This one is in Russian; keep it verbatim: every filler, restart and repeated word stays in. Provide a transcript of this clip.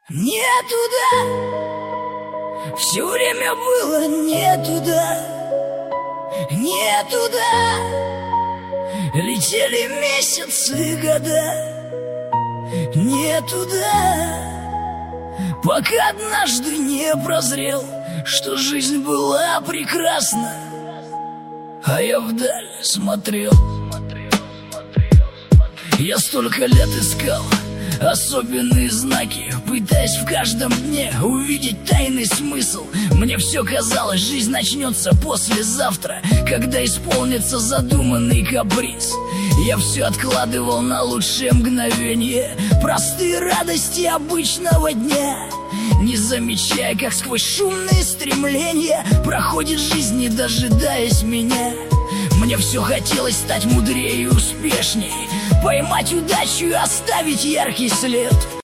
Не туда, все время было не туда, не туда. Летели месяцы, года, не туда. Пока однажды не прозрел, что жизнь была прекрасна, а я вдаль смотрел. Я столько лет искал особенные знаки, пытаясь в каждом дне увидеть тайный смысл. Мне все казалось, жизнь начнется послезавтра, когда исполнится задуманный каприз. Я все откладывал на лучшее мгновение, простые радости обычного дня, не замечая, как сквозь шумные стремления проходит жизнь, не дожидаясь меня. Мне все хотелось стать мудрее и успешней, поймать удачу и оставить яркий след.